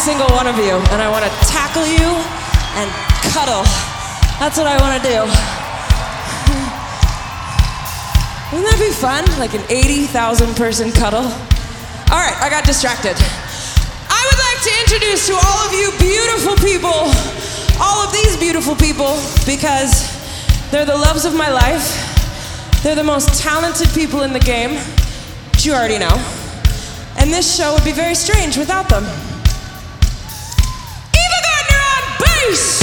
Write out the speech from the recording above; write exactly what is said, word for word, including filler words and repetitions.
single one of you, and I want to tackle you and cuddle. That's what I want to do. Wouldn't that be fun? Like an eighty thousand person cuddle? All right, I got distracted. I would like to introduce to all of you beautiful people, all of these beautiful people, because they're the loves of my life. They're the most talented people in the game, which you already know. And this show would be very strange without them. Eva Gardner on bass!